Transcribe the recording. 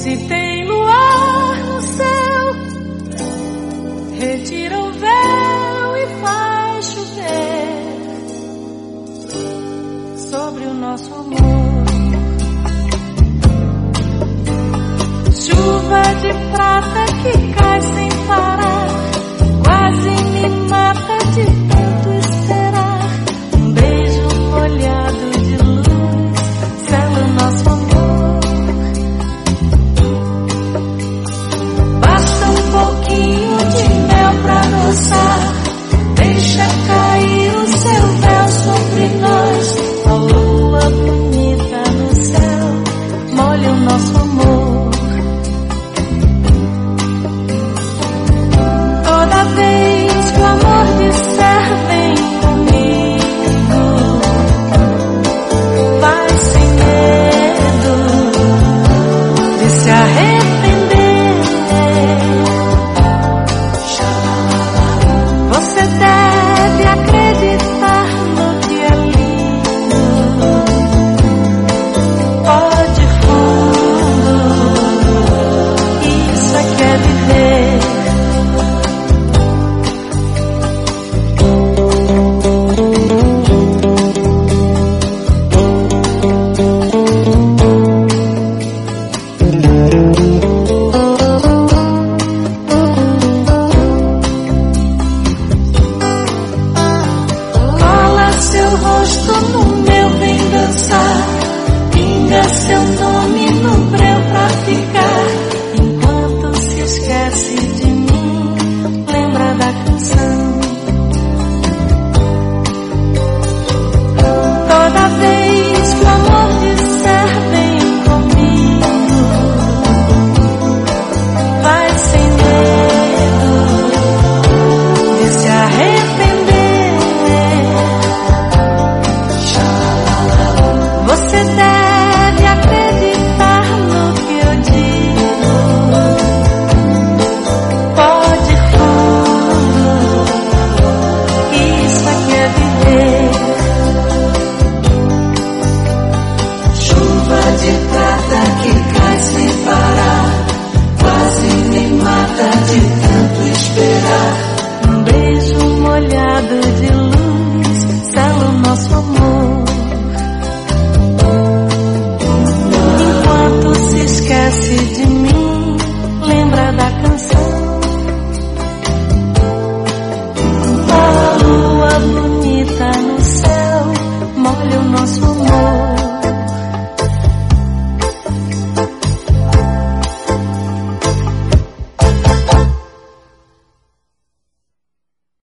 Se tem luar no céu, retira o véu e faz chover sobre o nosso amor. Chuva de prata que cai sem parar, quase me mata de tanto esperar. Um beijo molhado de luz sela o nosso amor. Basta um pouquinho de mel pra adoçar, deixa cair o seu véu sobre nós. A lua bonita no céu molha o nosso amor. Toda vez que o amor disser vem comigo, vai sem medo de se arrepender.